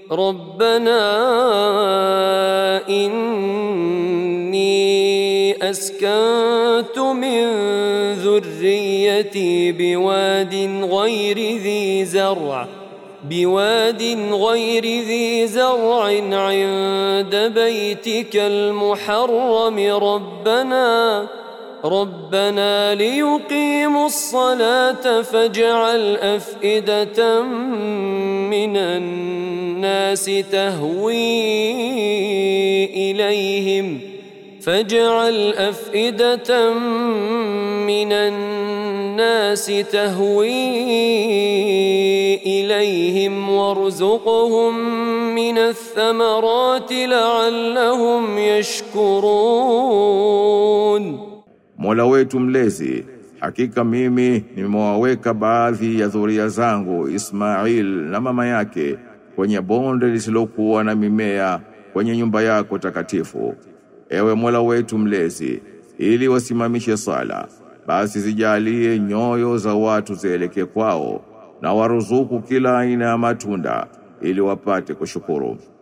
ربنا إني أسكنت من ذريتي بواد غير ذي زرع عند بيتك المحرم ربنا ليقيموا الصلاة فاجعل أفئدة من الناس تهوي إليهم وارزقهم من الثمرات لعلهم يشكرون. Mola wetu mlezi, hakika mimi nimewaweka baadhi ya dhuria zangu Ismail na mama yake kwenye bonde lisilokuwa na mimea kwenye nyumba yako takatifu. Ewe Mola wetu mlezi, ili wasimamishe sala, basi zijalie nyoyo za watu zielekee kwao na waruzuku kila aina ya matunda ili wapate kushukuru.